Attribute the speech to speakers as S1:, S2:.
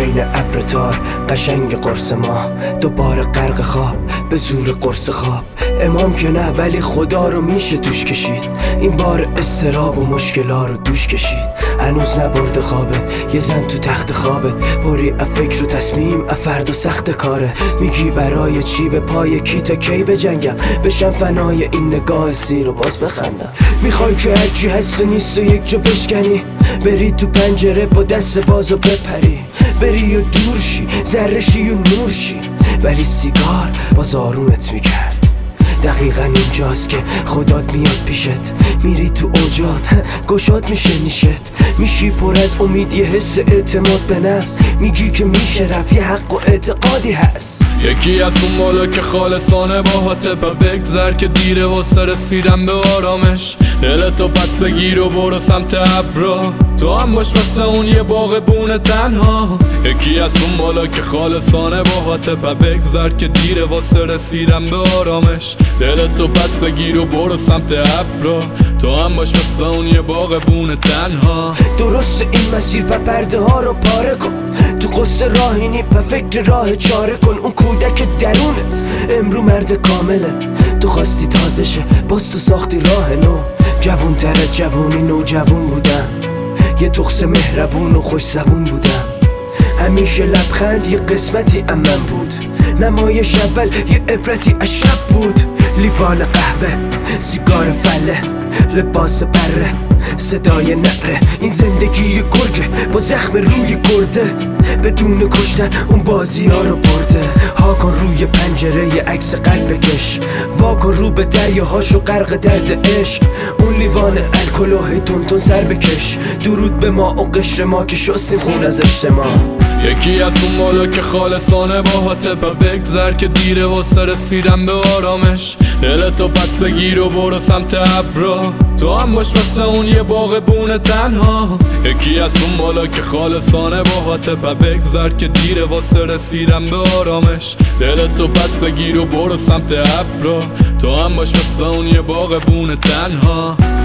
S1: بین ابر تار قشنگ قرص ماه، دوباره غرق خواب به زور قرص خواب. امام که نه ولی خدا رو میشه توش کشید، این بار استراب و مشکلا رو دوش کشید. هنوز نبرده خوابت، یه زن تو تخت خوابت، بری فکر و تصمیم فرد و سخت کارت. میگی برای چی به پای کی تا کی بجنگم، بشم فنای این نگاه سیر و باز بخندم. میخوای که هرچی هست و نیست و یک جا بشکنی، بری تو پنجره با دست باز و بپری، بری و دور شی، ذره شی و نور شی، ولی سیگار باز آرومت میکرد. دقیقا اینجاست که خدات میاد پیشت، میری تو اوجات گشاد میشه نیشت، میشی پر از امید، یه حس اعتماد به نفس، میگی که میشه رفت، یه حق و اعتقادی هست.
S2: یکی از اون بالا که خالصانه باهاته و بگذر که دیره واسه رسیدن به آرامش. دلتو پس بگیر و برو سمت ابرا، تو هم باش مثل اون یه باغبون تنها. یکی از اون بالا که خالصانه باهاته و بگذر که دیره واسه رسیدن به آرامش. دلتو پس بگیر و برو سمت ابرا، تو هم باش مثل اون یه باغبون تنها.
S1: درست این مسیر و پرده ها رو پاره کن، تو قصه راهی نی و فکر راه چاره کن. اون کودک درونت امرو مرد کامله، تو خواستی تازه شه باز تو ساختی راه نو. جوون تر از جوونی نوجوون بودم، یه تخس مهربون و خوش زبون بودم. همیشه لبخند یه قسمتی من بود، نمایش اول یه عبرتی از شب بود. لیوان قهوه، سیگار فله، لباس بره، صدای نعره. این زندگی گرگه با زخم روی گرده، بدون کشتن اون بازی ها رو برده. ها کن روی پنجره یه عکس قلب بکش، وا کن رو به دریاهاشو غرق درد عشق. اون لیوان الکل تون سر بکش، درود به ما و قشر ما که شستیم خون از اجتماع.
S2: یکی از اون بالا که خالصانه باهاته و بگذر که دیره واسه رسیدن به آرامش. دلتو پس بگیر و برو سمت ابرا، تو هم باش مثل اون یه باغبون تنها. یکی از اون بالا که خالصانه باهاته و بگذر که دیره واسه رسیدن به آرامش. دلتو پس بگیر و برو سمت ابرا، تو هم باش مثل اون یه باغبون تنها.